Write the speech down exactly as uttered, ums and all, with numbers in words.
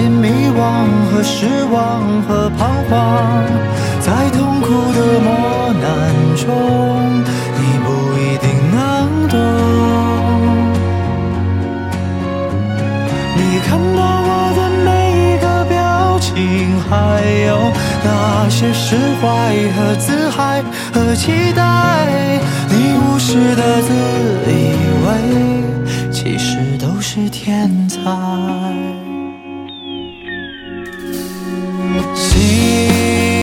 些迷惘和失望和彷徨，在痛苦的磨难中，你不一定能懂。你看到我的每一个表情，还有那些释怀和自嗨和期待，你无视的自以为，其实都是天才。